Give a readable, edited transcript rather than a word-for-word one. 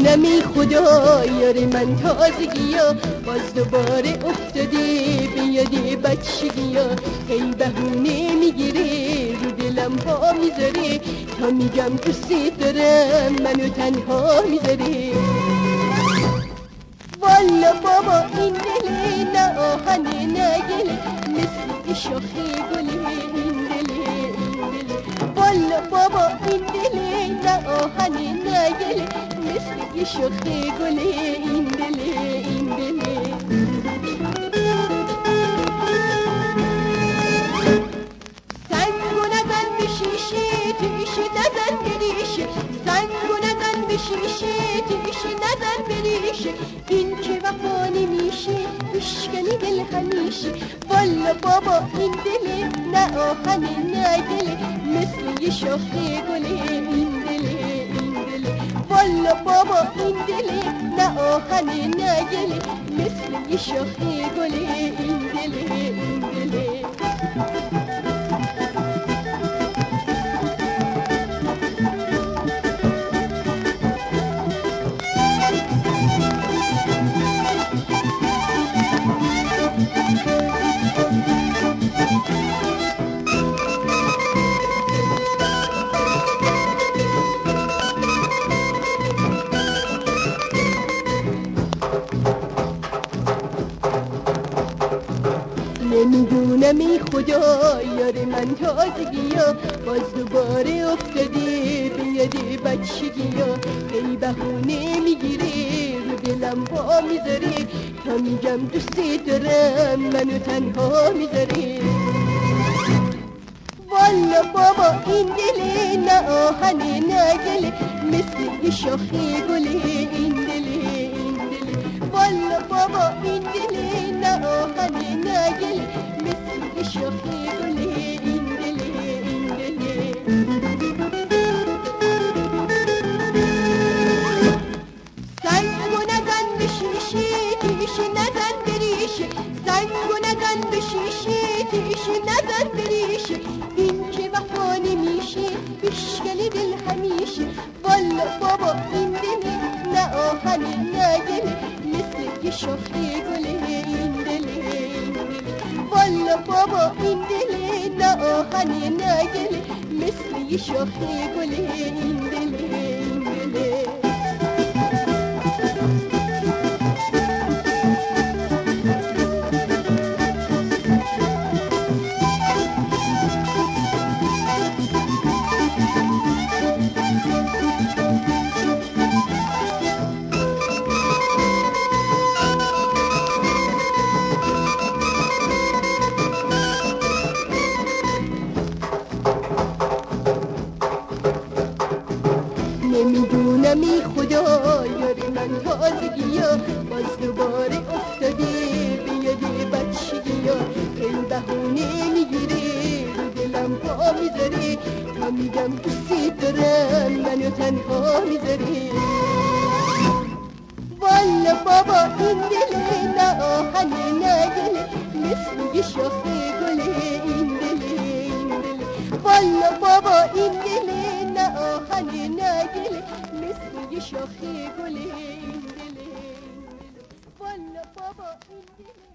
نمیدونم ای خدا یار من تازگی ها باز دوباره افتاده به یاد بچگی ها، هی بهونه میگیره رو دلم پا میذاره تا میگم دوست دارم منو تنها میذاره. والا بابا این دله نه آهنه نه گله مثل شاخه گله این دله این دله. والا بابا این دله نه آهنه نه گله مثل شاخه گله این دله این دله. سنگو نزن به شیشه تیشه نزن به ریشه، سنگو نزن به شیشه تیشه نزن به ریشه، این که وفا نمیشه بشکنی دل همیشه. والا بابا این دله نه آهنه نه گله مثل یه شاخه گله این دله این دله. والا بابا این دله نه آهنه نه گله مثل یه شاخه گله این دله این دله. نمیدونم ای خدا یار من تازگی ها باز دوباره افتاده به یاد بچگی ها، هی بهونه میگیره رو دلم پا میذاره تا میگم دوست دارم منو تنها میذاره. والا بابا این دله نه آهنه نه گله مثل یه شاخه گله این دله این دله. والا بابا این دله نه آهنه نه گله مثل یه شاخه گله این دله این دله. سنگو نزن به شیشه تیشه نزن به ریشه، سنگو نزن به شیشه تیشه نزن به ریشه، این که وفا نمیشه بشکنی دل همیشه. والا بابا این دله نه آهنه نه گله مثل یه شاخه گله این دله این دله. والا بابا این دله نه آهنه نه گله مثل یه شاخه گله این دله این دله. نمیدونم ای خدا یار من تازگی ها باز دوباره افتاده به یاد بچگی ها، هی بهونه میگیره رو دلم پا میذاره تا میگم دوست دارم منو تنها میذاره. والا بابا این دله نه آهنه نه گله مثل یه شاخه گله این دله این دله. والا بابا این دله نه آهنه نه گله مثل یه شاخه گله این دله این دله. والا بابا این دله